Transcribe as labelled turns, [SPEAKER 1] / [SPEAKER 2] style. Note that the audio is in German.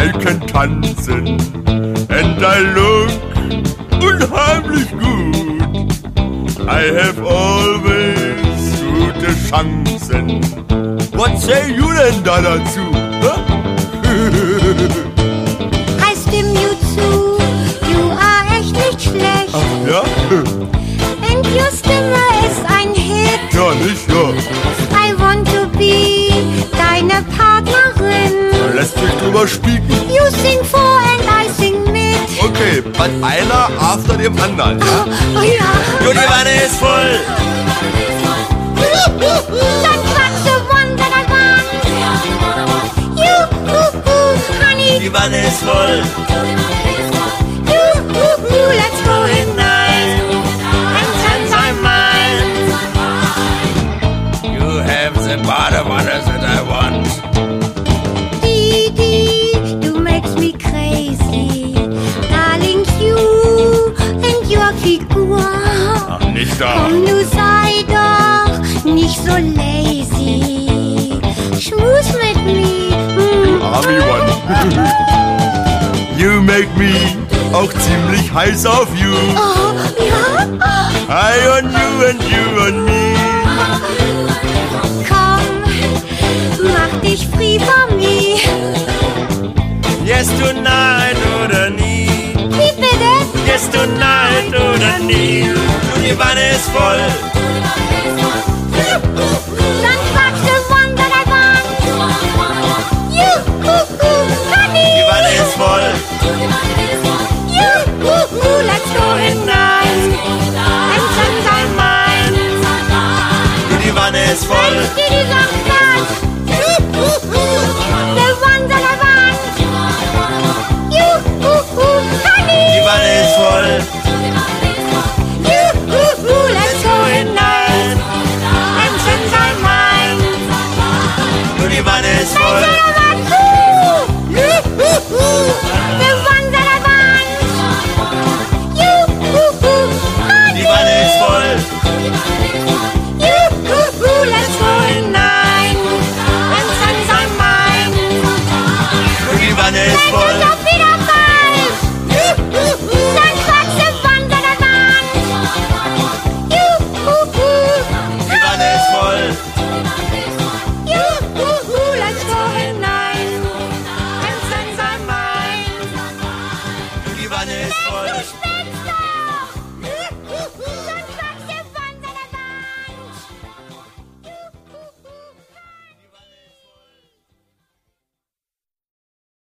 [SPEAKER 1] I can tanzen and I look unheimlich gut. I have always gute Chancen. Was say you denn da dazu?
[SPEAKER 2] I stimme you zu, you are echt nicht schlecht.
[SPEAKER 1] Ach ja?
[SPEAKER 2] And your Stimme ist ein Hit.
[SPEAKER 1] Ja, nicht, ja.
[SPEAKER 2] I want to be deine Partnerin.
[SPEAKER 1] Lässt sich drüber spieken.
[SPEAKER 2] You sing vor and I sing mit.
[SPEAKER 1] Okay, but einer after dem anderen. Ja?
[SPEAKER 2] Oh ja.
[SPEAKER 3] Du, die Wanne ist voll.
[SPEAKER 2] Dann fragst du, one that I want. You, honey.
[SPEAKER 3] Die Wanne ist voll.
[SPEAKER 2] You, let's go hinein. And change my mind.
[SPEAKER 3] You have the Badewanne that I want.
[SPEAKER 2] Didi, you makes me crazy. Darling, you and your Figur.
[SPEAKER 1] Ach, nicht da.
[SPEAKER 2] Komm, du sei doch nicht so lazy. Schmus mit mir.
[SPEAKER 1] Army One. You make me auch ziemlich heiß auf you.
[SPEAKER 2] Oh, ja?
[SPEAKER 1] I on you and you on me.
[SPEAKER 2] Komm, mach dich free von mir.
[SPEAKER 3] Yes, tonight oder nie.
[SPEAKER 2] Wie bitte?
[SPEAKER 3] Yes, tonight oder nie. Du, die Wanne ist voll.
[SPEAKER 2] Dann fragst du, one that I want. You, honey.
[SPEAKER 3] Die Wanne ist voll.
[SPEAKER 2] You, let's go hinein. And change my mind.
[SPEAKER 3] Du, die Wanne ist voll.
[SPEAKER 2] Didi sagt